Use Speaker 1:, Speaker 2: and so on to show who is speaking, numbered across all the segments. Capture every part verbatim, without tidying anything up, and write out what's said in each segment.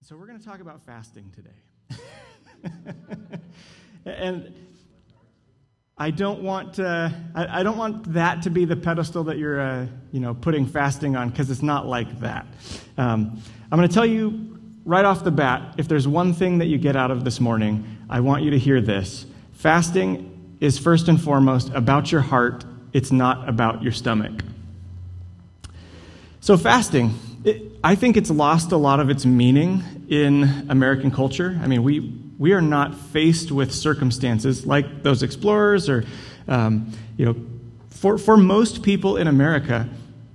Speaker 1: So we're going to talk about fasting today. And I don't want uh, I, I don't want that to be the pedestal that you're uh, you know putting fasting on, because it's not like that. Um, I'm going to tell you right off the bat, if there's one thing that you get out of this morning, I want you to hear this. Fasting is first and foremost about your heart. It's not about your stomach. So fasting, it, I think it's lost a lot of its meaning in American culture. I mean, we we are not faced with circumstances like those explorers, or um, you know, for for most people in America,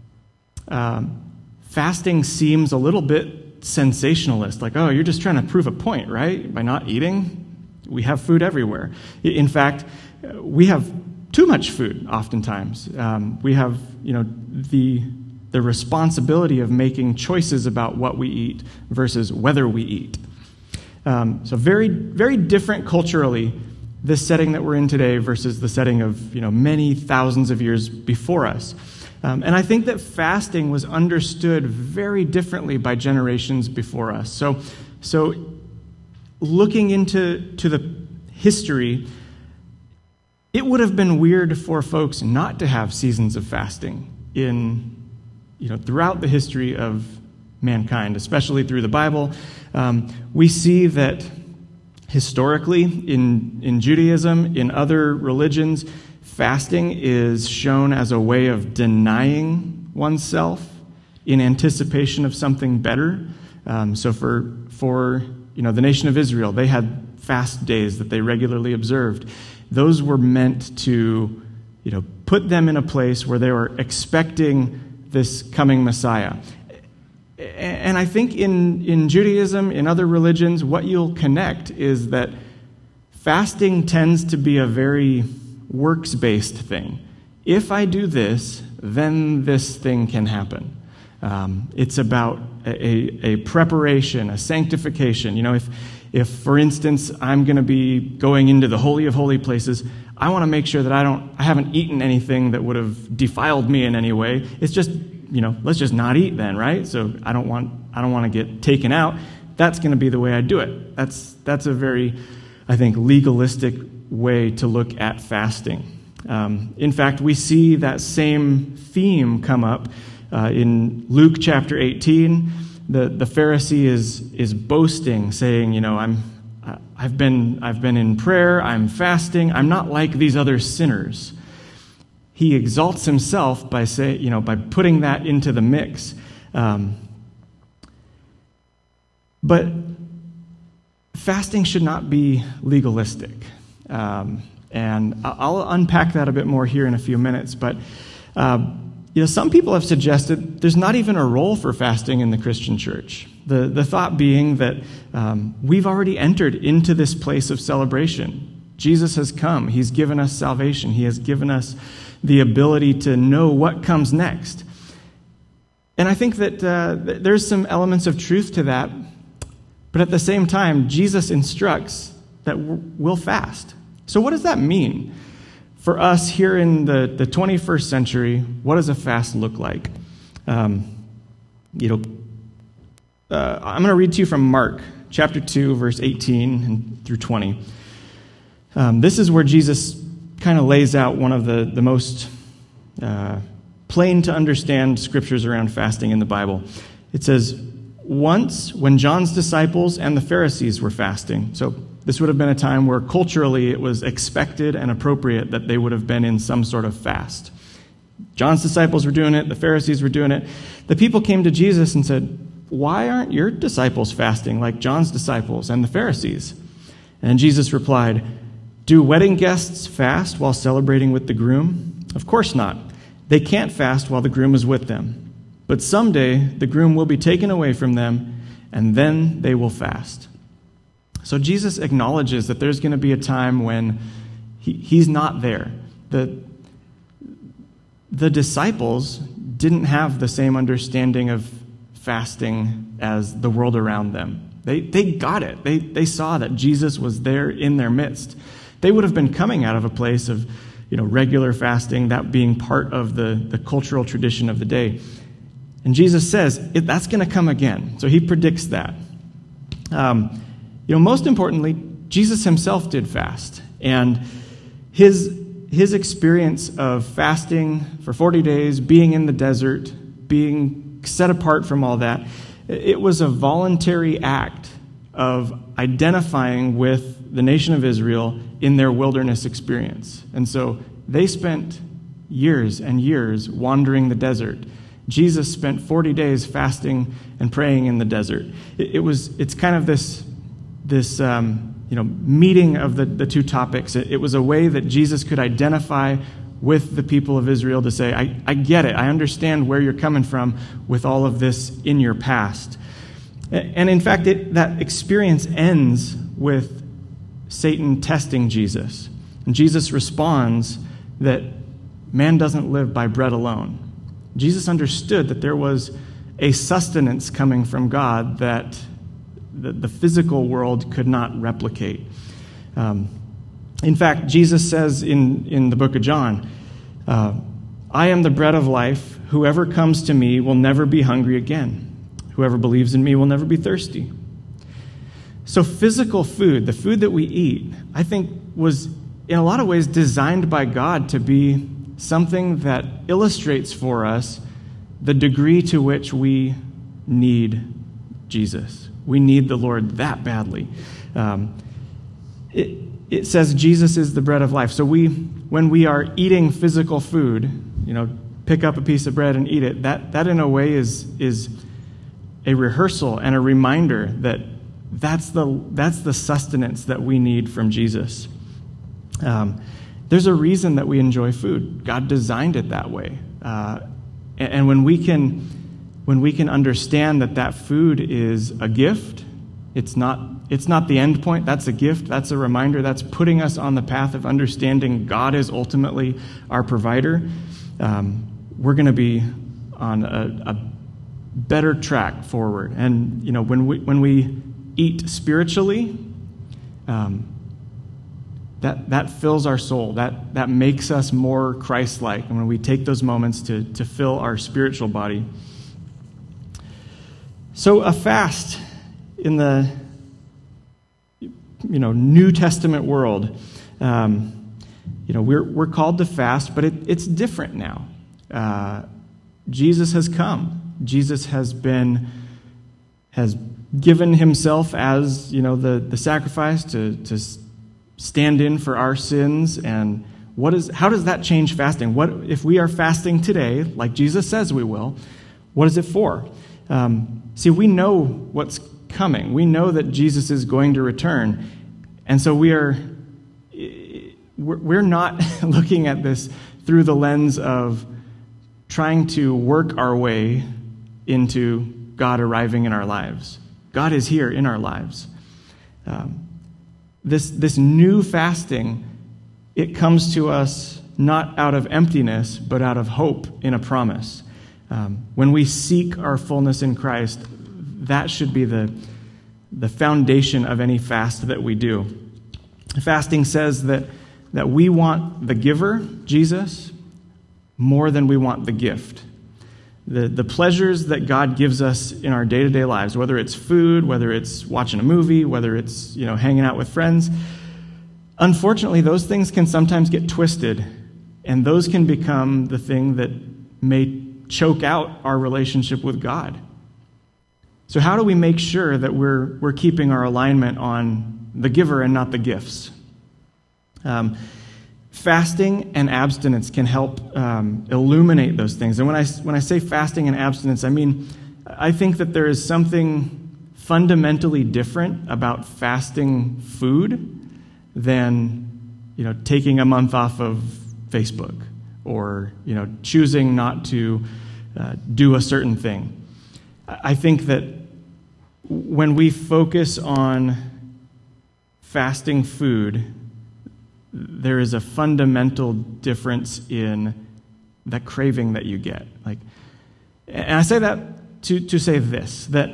Speaker 1: um, fasting seems a little bit sensationalist. Like, oh, you're just trying to prove a point, right? By not eating, we have food everywhere. In fact, we have too much food oftentimes. Um, we have, you know, the the responsibility of making choices about what we eat versus whether we eat. Um, so very, very different culturally, this setting that we're in today versus the setting of, you know, many thousands of years before us. Um, and I think that fasting was understood very differently by generations before us. So, so looking into to the history, it would have been weird for folks not to have seasons of fasting in, you know, throughout the history of mankind, especially through the Bible. Um, we see that historically in, in Judaism, in other religions, fasting is shown as a way of denying oneself in anticipation of something better. Um, so for, for you know, the nation of Israel, they had fast days that they regularly observed. Those were meant to, you know, put them in a place where they were expecting this coming Messiah. And I think in, in Judaism, in other religions, what you'll connect is that fasting tends to be a very works-based thing. If I do this, then this thing can happen. Um, it's about a, a preparation, a sanctification. You know, if, if for instance, I'm going to be going into the Holy of Holy Places, I want to make sure that I don't, I haven't eaten anything that would have defiled me in any way. It's just, you know, let's just not eat then, right? So I don't want, I don't want to get taken out. That's going to be the way I do it. That's that's a very, I think, legalistic way to look at fasting. Um, in fact, we see that same theme come up uh, in Luke chapter eighteen. The the Pharisee is is boasting, saying, you know, I'm I've been I've been in prayer, I'm fasting, I'm not like these other sinners. He exalts himself by say, you know, by putting that into the mix. Um, but fasting should not be legalistic, um, and I'll unpack that a bit more here in a few minutes. But uh, you know, some people have suggested there's not even a role for fasting in the Christian church. The the thought being that um, we've already entered into this place of celebration. Jesus has come. He's given us salvation. He has given us the ability to know what comes next. And I think that uh, there's some elements of truth to that, but at the same time, Jesus instructs that we'll fast. So what does that mean? For us here in the, the twenty-first century, what does a fast look like? Um, you know, uh, I'm going to read to you from Mark chapter two, verse eighteen and through twenty. Um, this is where Jesus kind of lays out one of the, the most uh, plain to understand scriptures around fasting in the Bible. It says, once when John's disciples and the Pharisees were fasting, so this would have been a time where culturally it was expected and appropriate that they would have been in some sort of fast. John's disciples were doing it, the Pharisees were doing it. The people came to Jesus and said, why aren't your disciples fasting like John's disciples and the Pharisees? And Jesus replied, do wedding guests fast while celebrating with the groom? Of course not. They can't fast while the groom is with them. But someday the groom will be taken away from them, and then they will fast. So Jesus acknowledges that there's going to be a time when he, he's not there. The, the disciples didn't have the same understanding of fasting as the world around them. They, they got it. They, they saw that Jesus was there in their midst. They would have been coming out of a place of, you know, regular fasting, that being part of the, the cultural tradition of the day. And Jesus says, it, that's going to come again. So he predicts that. Um, you know, most importantly, Jesus himself did fast. And his, his experience of fasting for forty days, being in the desert, being set apart from all that, it was a voluntary act of identifying with the nation of Israel in their wilderness experience. And so they spent years and years wandering the desert. Jesus spent forty days fasting and praying in the desert. It, it was, it's kind of this, this um, you know, meeting of the, the two topics. It, it was a way that Jesus could identify with the people of Israel to say, I, I get it. I understand where you're coming from with all of this in your past. And in fact, it, that experience ends with Satan testing Jesus. And Jesus responds that man doesn't live by bread alone. Jesus understood that there was a sustenance coming from God that the, the physical world could not replicate. Um, in fact, Jesus says in, in the book of John, uh, I am the bread of life. Whoever comes to me will never be hungry again. Whoever believes in me will never be thirsty. So physical food, the food that we eat, I think was in a lot of ways designed by God to be something that illustrates for us the degree to which we need Jesus. We need the Lord that badly. Um, it, it says Jesus is the bread of life. So we, when we are eating physical food, you know, pick up a piece of bread and eat it, that, that in a way is, is a rehearsal and a reminder that that's the, that's the sustenance that we need from Jesus. Um, there's a reason that we enjoy food. God designed it that way. Uh, and, and when we can, when we can understand that that food is a gift, it's not, it's not the end point. That's a gift. That's a reminder. That's putting us on the path of understanding God is ultimately our provider. Um, we're going to be on a, a better track forward. And you know, when we when we eat spiritually, um, that that fills our soul. That that makes us more Christ-like. And when we take those moments to to fill our spiritual body. So a fast in the you know New Testament world, um, you know, we're we're called to fast, but it, it's different now. Uh, Jesus has come. Jesus has been has given himself as, you know, the, the sacrifice to, to stand in for our sins. And what is how does that change fasting? What if we are fasting today, like Jesus says we will? What is it for? Um, see, we know what's coming. We know that Jesus is going to return, and so we are we're, we're not looking at this through the lens of trying to work our way into God arriving in our lives. God is here in our lives. Um, this, this new fasting, it comes to us not out of emptiness, but out of hope in a promise. Um, when we seek our fullness in Christ, that should be the, the foundation of any fast that we do. Fasting says that, that we want the giver, Jesus, more than we want the gift. The, the pleasures that God gives us in our day-to-day lives, whether it's food, whether it's watching a movie, whether it's, you know, hanging out with friends, unfortunately, those things can sometimes get twisted, and those can become the thing that may choke out our relationship with God. So how do we make sure that we're we're keeping our alignment on the giver and not the gifts? Um, Fasting and abstinence can help um, illuminate those things. And when I, when I say fasting and abstinence, I mean, I think that there is something fundamentally different about fasting food than, you know, taking a month off of Facebook or, you know, choosing not to uh, do a certain thing. I think that when we focus on fasting food, there is a fundamental difference in the craving that you get. Like, and I say that to, to say this, that,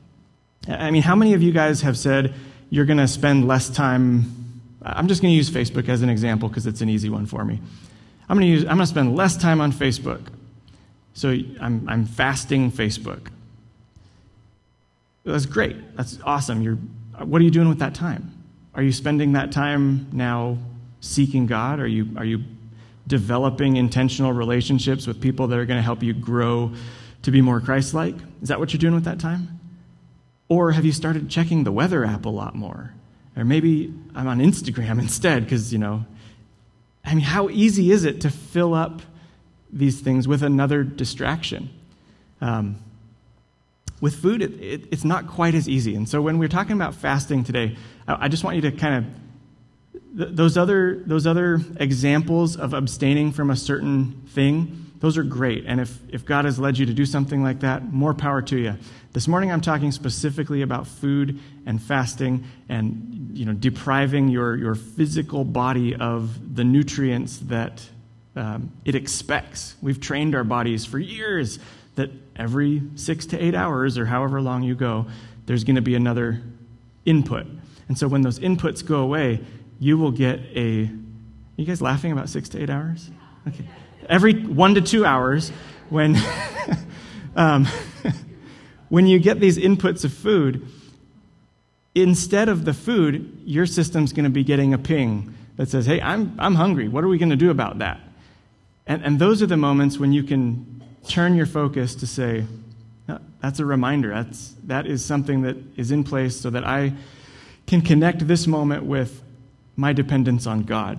Speaker 1: I mean, how many of you guys have said you're going to spend less time, I'm just going to use Facebook as an example because it's an easy one for me. I'm going to use, I'm going to spend less time on Facebook. So I'm, I'm fasting Facebook. That's great. That's awesome. You're, what are you doing with that time? Are you spending that time now seeking God? Are you, are you developing intentional relationships with people that are going to help you grow to be more Christ-like? Is that what you're doing with that time? Or have you started checking the weather app a lot more? Or maybe I'm on Instagram instead because, you know, I mean, how easy is it to fill up these things with another distraction? Um, with food, it, it, it's not quite as easy. And so when we're talking about fasting today, I, I just want you to kind of, th- those other those other examples of abstaining from a certain thing, those are great. And if, if God has led you to do something like that, more power to you. This morning I'm talking specifically about food and fasting and, you know, depriving your, your physical body of the nutrients that um, it expects. We've trained our bodies for years that every six to eight hours or however long you go, there's going to be another input. And so when those inputs go away, you will get a... Are you guys laughing about six to eight hours? Okay. Every one to two hours, when um, when you get these inputs of food, instead of the food, your system's going to be getting a ping that says, hey, I'm I'm hungry. What are we going to do about that? And, and those are the moments when you can turn your focus to say, no, that's a reminder. That's, that is something that is in place so that I can connect this moment with my dependence on God.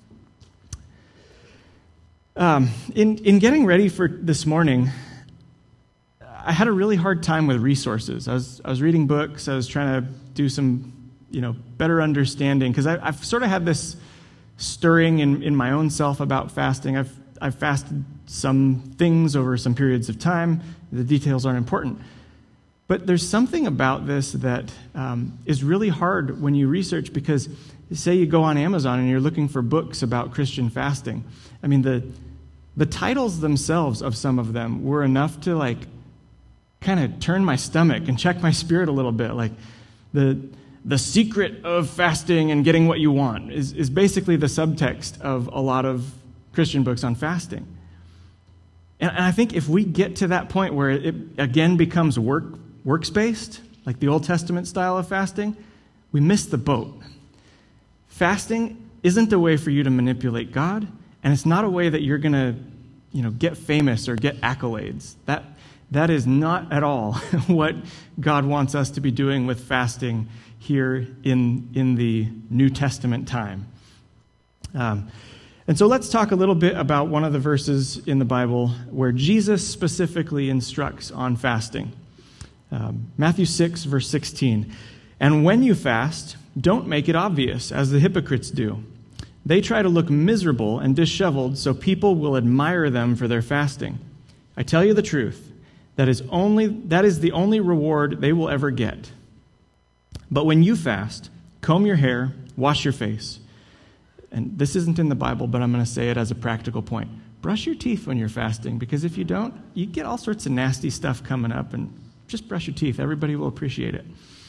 Speaker 1: Um, in, in getting ready for this morning, I had a really hard time with resources. I was I was reading books. I was trying to do some, you know, better understanding because I've sort of had this stirring in, in my own self about fasting. I've I've fasted some things over some periods of time. The details aren't important, but there's something about this that um, is really hard when you research because, say, you go on Amazon and you're looking for books about Christian fasting. I mean the The titles themselves of some of them were enough to, like, kind of turn my stomach and check my spirit a little bit. Like, the the secret of fasting and getting what you want is, is basically the subtext of a lot of Christian books on fasting. And, and I think if we get to that point where it, again, becomes work works-based, like the Old Testament style of fasting, we miss the boat. Fasting isn't a way for you to manipulate God, and it's not a way that you're going to, you know, get famous or get accolades. That that is not at all what God wants us to be doing with fasting here in in the New Testament time. Um, and so let's talk a little bit about one of the verses in the Bible where Jesus specifically instructs on fasting. Um, Matthew six, verse sixteen. And when you fast, don't make it obvious, as the hypocrites do. They try to look miserable and disheveled so people will admire them for their fasting. I tell you the truth, that is only that is the only reward they will ever get. But when you fast, comb your hair, wash your face. And this isn't in the Bible, but I'm going to say it as a practical point. Brush your teeth when you're fasting, because if you don't, you get all sorts of nasty stuff coming up, and just brush your teeth. Everybody will appreciate it.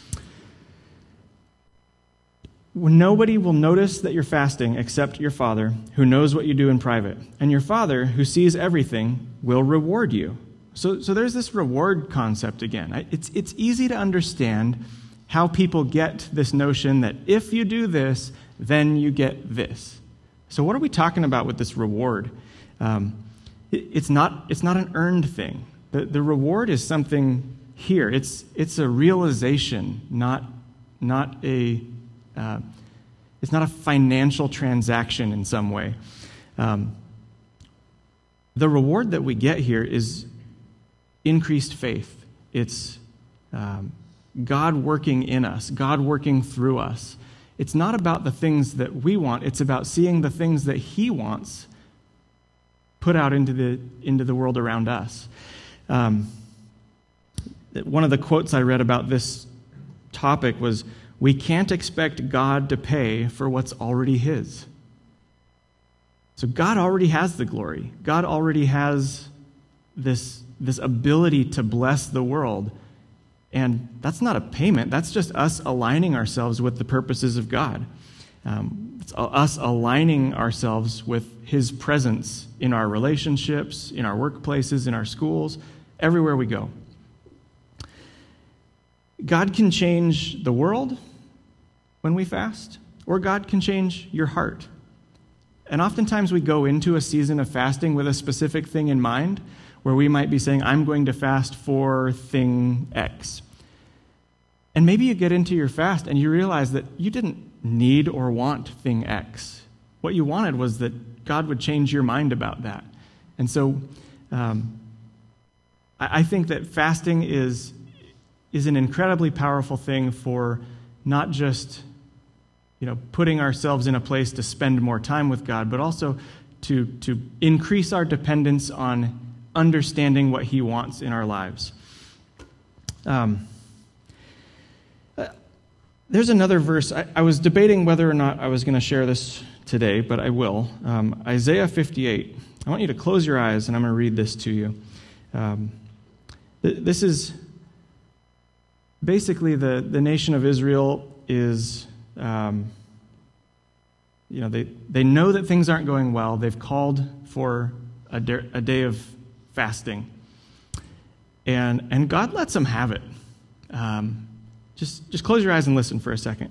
Speaker 1: Nobody will notice that you're fasting except your Father, who knows what you do in private. And your Father, who sees everything, will reward you. So, so there's this reward concept again. It's, it's easy to understand how people get this notion that if you do this, then you get this. So what are we talking about with this reward? Um, it, it's not, it's not an earned thing. The, the reward is something here. It's, it's a realization, not, not a... Uh, it's not a financial transaction in some way. Um, the reward that we get here is increased faith. It's um, God working in us, God working through us. It's not about the things that we want. It's about seeing the things that He wants put out into the into the world around us. Um, one of the quotes I read about this topic was, we can't expect God to pay for what's already His. So God already has the glory. God already has this, this ability to bless the world. And that's not a payment. That's just us aligning ourselves with the purposes of God. Um, it's us aligning ourselves with His presence in our relationships, in our workplaces, in our schools, everywhere we go. God can change the world when we fast, or God can change your heart. And oftentimes we go into a season of fasting with a specific thing in mind, where we might be saying, I'm going to fast for thing X. And maybe you get into your fast and you realize that you didn't need or want thing X. What you wanted was that God would change your mind about that. And so um, I, I think that fasting is, is an incredibly powerful thing for not just, you know, putting ourselves in a place to spend more time with God, but also to, to increase our dependence on understanding what he wants in our lives. Um, uh, there's another verse. I, I was debating whether or not I was going to share this today, but I will. Um, Isaiah fifty-eight. I want you to close your eyes, and I'm going to read this to you. Um, th- this is basically the, the nation of Israel is, um, you know, they, they know that things aren't going well. They've called for a, de- a day of fasting. And and God lets them have it. Um, just, just close your eyes and listen for a second.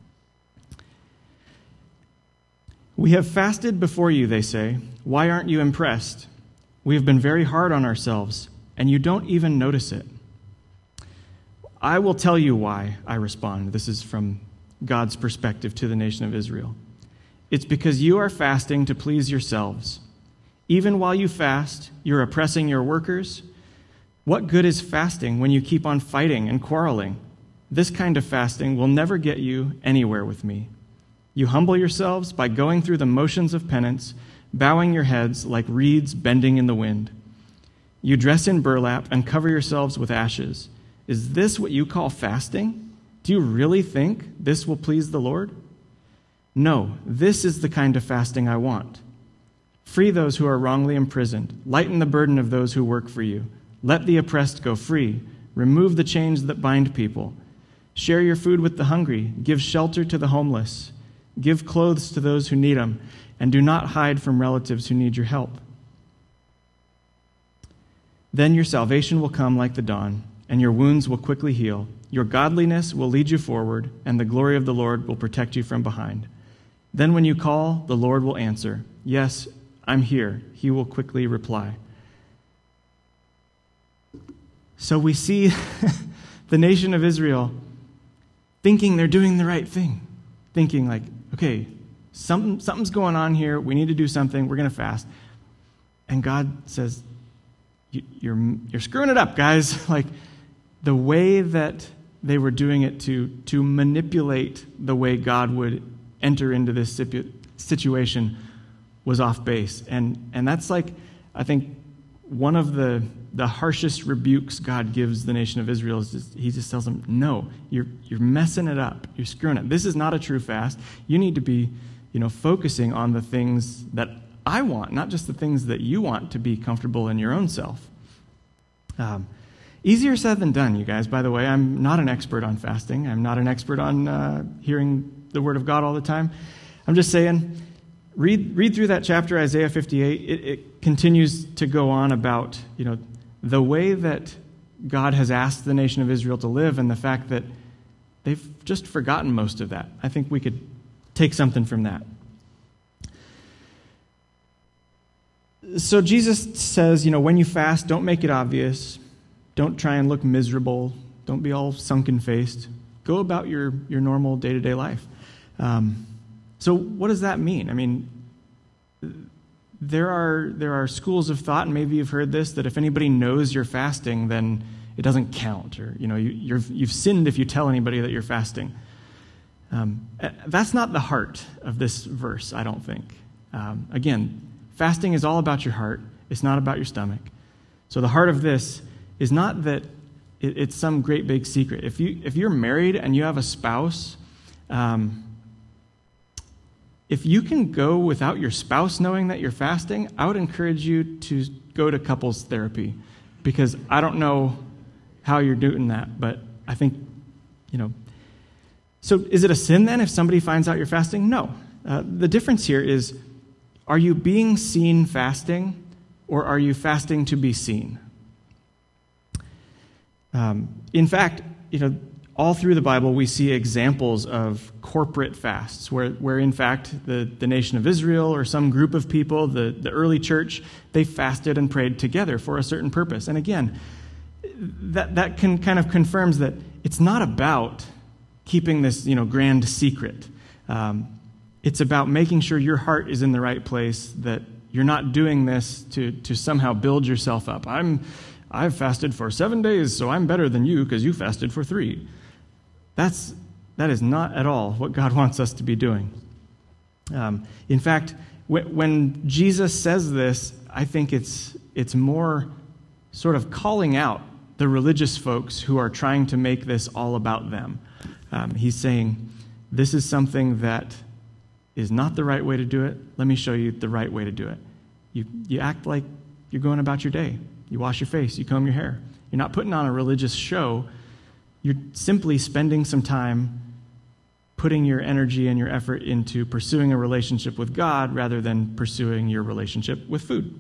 Speaker 1: We have fasted before you, they say. Why aren't you impressed? We have been very hard on ourselves, and you don't even notice it. I will tell you why, I respond. This is from God's perspective to the nation of Israel. It's because you are fasting to please yourselves. Even while you fast, you're oppressing your workers. What good is fasting when you keep on fighting and quarreling? This kind of fasting will never get you anywhere with me. You humble yourselves by going through the motions of penance, bowing your heads like reeds bending in the wind. You dress in burlap and cover yourselves with ashes. Is this what you call fasting? Do you really think this will please the Lord? No, this is the kind of fasting I want. Free those who are wrongly imprisoned. Lighten the burden of those who work for you. Let the oppressed go free. Remove the chains that bind people. Share your food with the hungry. Give shelter to the homeless. Give clothes to those who need them. And do not hide from relatives who need your help. Then your salvation will come like the dawn, and your wounds will quickly heal. Your godliness will lead you forward, and the glory of the Lord will protect you from behind. Then when you call, the Lord will answer. Yes, I'm here. He will quickly reply. So we see the nation of Israel thinking they're doing the right thing. Thinking like, okay, something, something's going on here. We need to do something. We're going to fast. And God says, you're, you're screwing it up, guys. Like the way that they were doing it to, to manipulate the way God would enter into this situ- situation was off base. And and that's like, I think, one of the, the harshest rebukes God gives the nation of Israel is just, he just tells them, no, you're you're messing it up. You're screwing it. This is not a true fast. You need to be, you know, focusing on the things that I want, not just the things that you want to be comfortable in your own self. Um, easier said than done, you guys. By the way, I'm not an expert on fasting. I'm not an expert on uh, hearing the word of God all the time. I'm just saying, read read through that chapter, Isaiah fifty-eight. It, it continues to go on about, you know, the way that God has asked the nation of Israel to live and the fact that they've just forgotten most of that. I think we could take something from that. So Jesus says, you know, when you fast, don't make it obvious. Don't try and look miserable. Don't be all sunken-faced. Go about your, your normal day-to-day life. Um, so what does that mean? I mean, there are there are schools of thought, and maybe you've heard this, that if anybody knows you're fasting, then it doesn't count, or you know, you, you're, you've sinned if you tell anybody that you're fasting. Um, that's not the heart of this verse, I don't think. Um, again, fasting is all about your heart. It's not about your stomach. So the heart of this is not that it, it's some great big secret. If you if you're married and you have a spouse, um, if you can go without your spouse knowing that you're fasting, I would encourage you to go to couples therapy, because I don't know how you're doing that, but I think, you know. So is it a sin then if somebody finds out you're fasting? No. Uh, the difference here is, are you being seen fasting, or are you fasting to be seen? Um, in fact, you know, all through the Bible, we see examples of corporate fasts where, where in fact, the, the nation of Israel or some group of people, the, the early church, they fasted and prayed together for a certain purpose. And again, that, that can kind of confirms that it's not about keeping this, you know, grand secret. Um, it's about making sure your heart is in the right place, that you're not doing this to, to somehow build yourself up. I'm, I've fasted for seven days, so I'm better than you because you fasted for three. That's, that is not at all what God wants us to be doing. Um, in fact, w- when Jesus says this, I think it's it's more sort of calling out the religious folks who are trying to make this all about them. Um, he's saying, this is something that is not the right way to do it. Let me show you the right way to do it. You, you act like you're going about your day. You wash your face. You comb your hair. You're not putting on a religious show. You're simply spending some time putting your energy and your effort into pursuing a relationship with God rather than pursuing your relationship with food.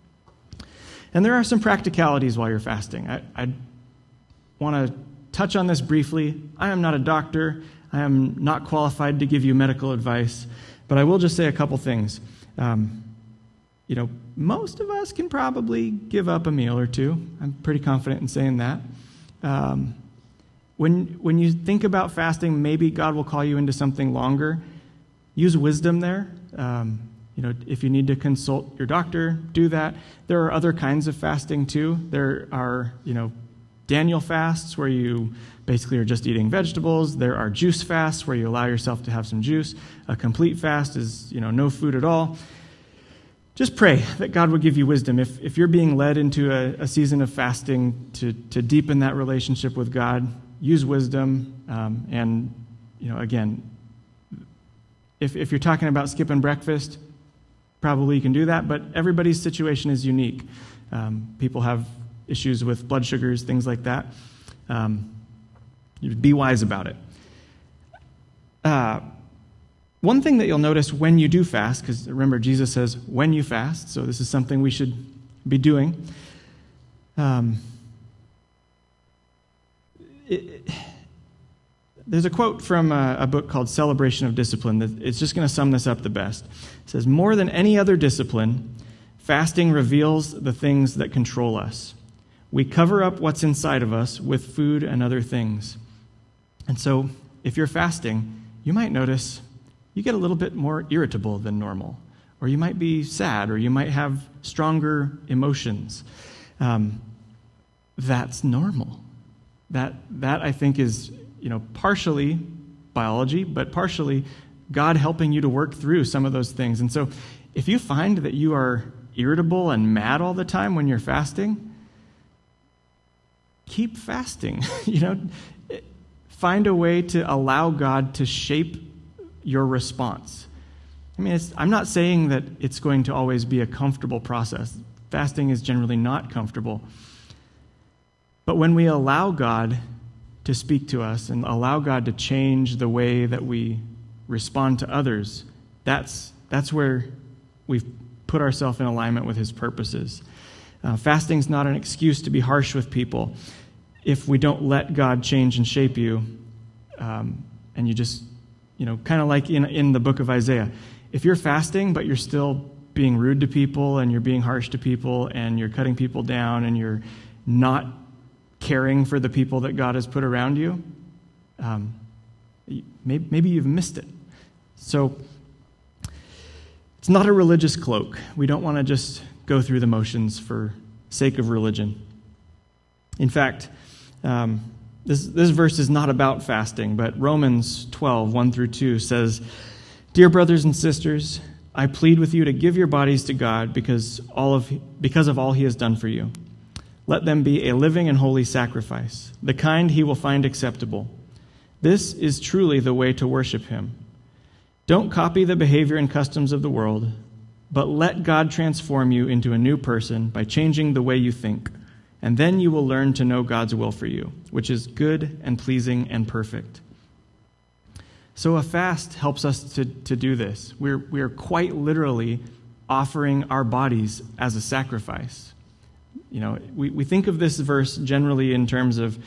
Speaker 1: And there are some practicalities while you're fasting. I, I want to touch on this briefly. I am not a doctor. I am not qualified to give you medical advice, but I will just say a couple things. Um, you know, most of us can probably give up a meal or two. I'm pretty confident in saying that. Um, when when you think about fasting, maybe God will call you into something longer. Use wisdom there. Um, you know, if you need to consult your doctor, do that. There are other kinds of fasting too. There are, you know, Daniel fasts where you basically are just eating vegetables. There are juice fasts where you allow yourself to have some juice. A complete fast is, you know, no food at all. Just pray that God will give you wisdom. If if you're being led into a, a season of fasting to, to deepen that relationship with God, use wisdom. Um, and, you know, again, if if you're talking about skipping breakfast, probably you can do that. But everybody's situation is unique. Um, people have issues with blood sugars, things like that. Um, be wise about it. Uh, one thing that you'll notice when you do fast, because remember, Jesus says, when you fast, so this is something we should be doing. Um, it, it, there's a quote from a, a book called Celebration of Discipline that it's just going to sum this up the best. It says, more than any other discipline, fasting reveals the things that control us. We cover up what's inside of us with food and other things. And so, if you're fasting, you might notice you get a little bit more irritable than normal, or you might be sad, or you might have stronger emotions. Um, that's normal. That that I think is, you know, partially biology, but partially God helping you to work through some of those things. And so, if you find that you are irritable and mad all the time when you're fasting, keep fasting. you know, find a way to allow God to shape your response. I mean, it's, I'm not saying that it's going to always be a comfortable process. Fasting is generally not comfortable. But when we allow God to speak to us and allow God to change the way that we respond to others, that's that's where we've put ourselves in alignment with His purposes. Uh, fasting's not an excuse to be harsh with people. If we don't let God change and shape you, um, and you just, you know, kind of like in in the book of Isaiah, if you're fasting but you're still being rude to people and you're being harsh to people and you're cutting people down and you're not caring for the people that God has put around you, um, maybe, maybe you've missed it. So it's not a religious cloak. We don't want to just go through the motions for sake of religion. In fact, um, this, this verse is not about fasting, but Romans twelve, one through two says, "Dear brothers and sisters, I plead with you to give your bodies to God because all of because of all He has done for you. Let them be a living and holy sacrifice, the kind He will find acceptable. This is truly the way to worship Him. Don't copy the behavior and customs of the world, but let God transform you into a new person by changing the way you think, and then you will learn to know God's will for you, which is good and pleasing and perfect." So a fast helps us to, to do this. We're, we're quite literally offering our bodies as a sacrifice. You know, we, we think of this verse generally in terms of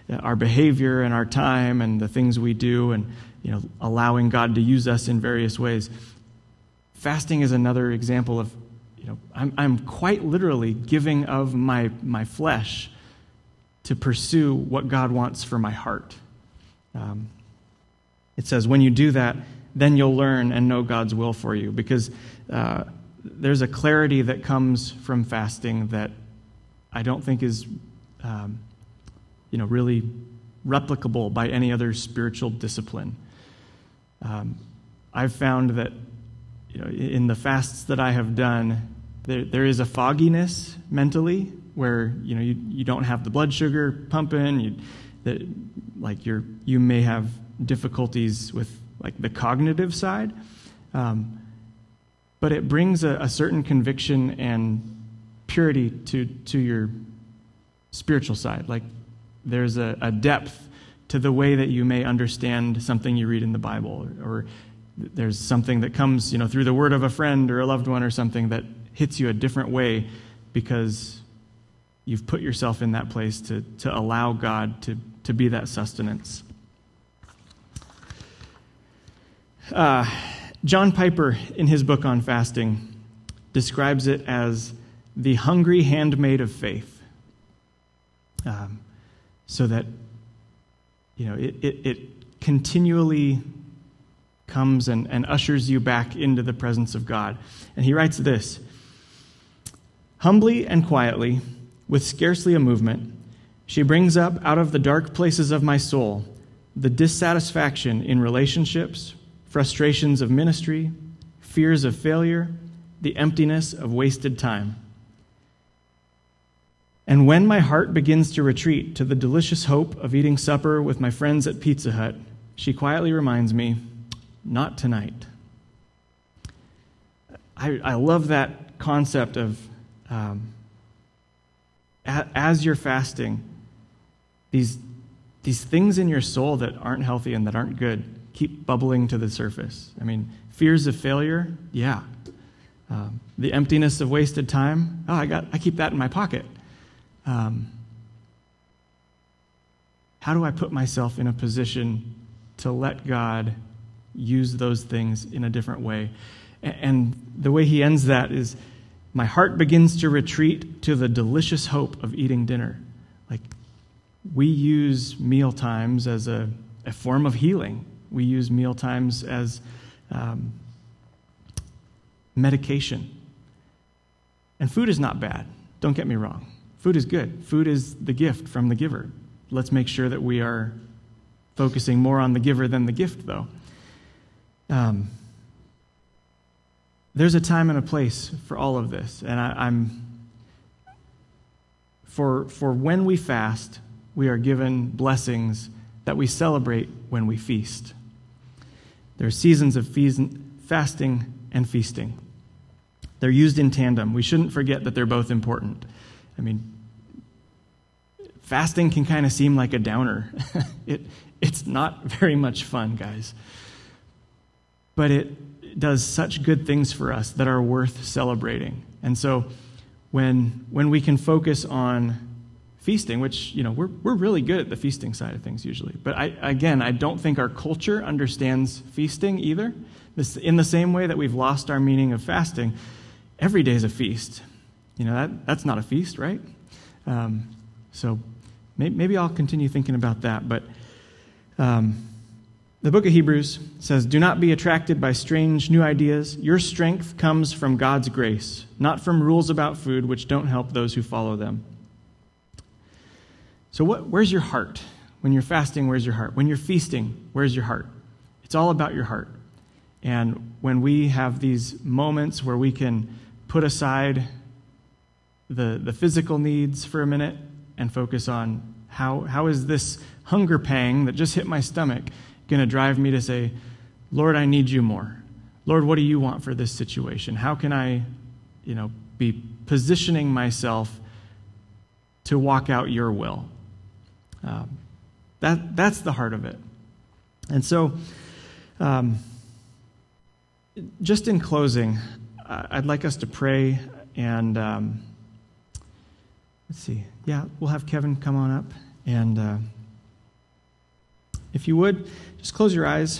Speaker 1: our behavior and our time and the things we do, and you know, allowing God to use us in various ways. Fasting is another example of, you know, I'm, I'm quite literally giving of my my flesh to pursue what God wants for my heart. Um, it says, when you do that, then you'll learn and know God's will for you, because uh, there's a clarity that comes from fasting that I don't think is, um, you know, really replicable by any other spiritual discipline. Um, I've found that, you know, in the fasts that I have done, there there is a fogginess mentally where, you know, you, you don't have the blood sugar pumping, you that like you're you may have difficulties with like the cognitive side, um, but it brings a, a certain conviction and purity to to your spiritual side. Like there's a, a depth to the way that you may understand something you read in the Bible, or, or there's something that comes, you know, through the word of a friend or a loved one or something that hits you a different way because you've put yourself in that place to to allow God to to be that sustenance. Uh, John Piper, in his book on fasting, describes it as the hungry handmaid of faith. Um, so that, you know, it, it, it continually comes and, and ushers you back into the presence of God. And he writes this: humbly and quietly, with scarcely a movement, she brings up out of the dark places of my soul the dissatisfaction in relationships, frustrations of ministry, fears of failure, the emptiness of wasted time. And when my heart begins to retreat to the delicious hope of eating supper with my friends at Pizza Hut, she quietly reminds me, not tonight. I, I love that concept of um, a, as you're fasting, these, these things in your soul that aren't healthy and that aren't good keep bubbling to the surface. I mean, fears of failure, yeah. Um, the emptiness of wasted time, oh, I got, I keep that in my pocket. Um, how do I put myself in a position to let God use those things in a different way? And the way he ends that is, my heart begins to retreat to the delicious hope of eating dinner. Like, we use meal times as a, a form of healing. We use meal times as um, medication. And food is not bad. Don't get me wrong. Food is good. Food is the gift from the giver. Let's make sure that we are focusing more on the giver than the gift, though. Um, there's a time and a place for all of this, and I, I'm for for when we fast, we are given blessings that we celebrate when we feast. There are seasons of feast, fasting and feasting. They're used in tandem. We shouldn't forget that they're both important. I mean, fasting can kind of seem like a downer. it it's not very much fun, guys. But it does such good things for us that are worth celebrating. And so when when we can focus on feasting, which, you know, we're we're really good at the feasting side of things usually. But I again, I don't think our culture understands feasting either. This, in the same way that we've lost our meaning of fasting, every day is a feast. You know, that that's not a feast, right? Um, so maybe, maybe I'll continue thinking about that. But um, the book of Hebrews says, do not be attracted by strange new ideas. Your strength comes from God's grace, not from rules about food which don't help those who follow them. So what, where's your heart? When you're fasting, where's your heart? When you're feasting, where's your heart? It's all about your heart. And when we have these moments where we can put aside the the physical needs for a minute and focus on how how is this hunger pang that just hit my stomach going to drive me to say, Lord, I need you more. Lord, what do you want for this situation? How can I, you know, be positioning myself to walk out your will? Um, that that's the heart of it. And so, um, just in closing, I'd like us to pray and um, let's see. Yeah, we'll have Kevin come on up. And uh, If you would, just close your eyes.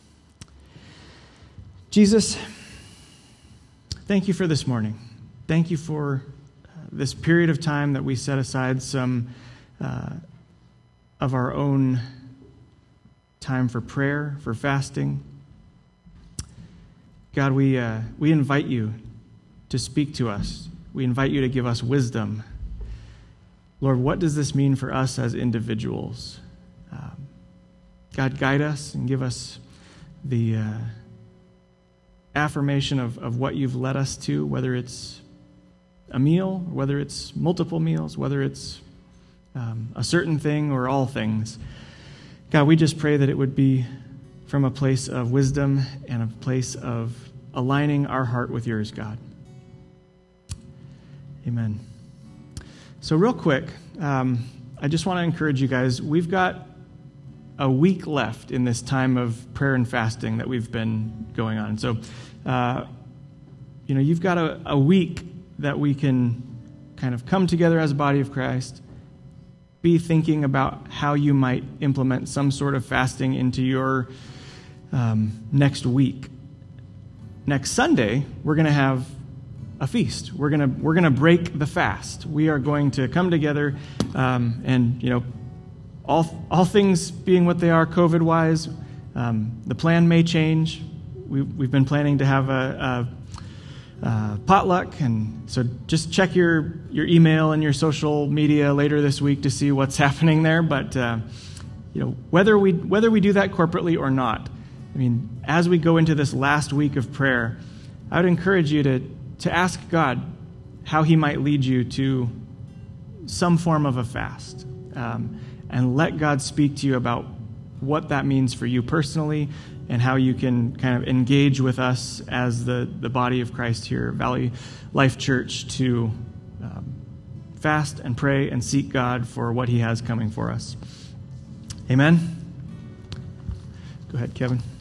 Speaker 1: Jesus, thank you for this morning. Thank you for uh, this period of time that we set aside some uh, of our own time for prayer, for fasting. God, we uh, we invite you to speak to us. We invite you to give us wisdom. Lord, what does this mean for us as individuals? Um, God, guide us and give us the uh, affirmation of, of what you've led us to, whether it's a meal, whether it's multiple meals, whether it's um, a certain thing or all things. God, we just pray that it would be from a place of wisdom and a place of aligning our heart with yours, God. Amen. So real quick, um, I just want to encourage you guys, we've got a week left in this time of prayer and fasting that we've been going on. So, uh, you know, you've got a, a week that we can kind of come together as a body of Christ, be thinking about how you might implement some sort of fasting into your um, next week. Next Sunday, we're going to have a feast. We're going to we're going to break the fast. We are going to come together um, and, you know, all all things being what they are COVID-wise, um, the plan may change. We, we've been planning to have a, a, a potluck, and so just check your, your email and your social media later this week to see what's happening there. But uh, you know, whether we whether we do that corporately or not, I mean, as we go into this last week of prayer, I would encourage you to to ask God how he might lead you to some form of a fast, um, and let God speak to you about what that means for you personally and how you can kind of engage with us as the, the body of Christ here at Valley Life Church to um, fast and pray and seek God for what he has coming for us. Amen? Go ahead, Kevin.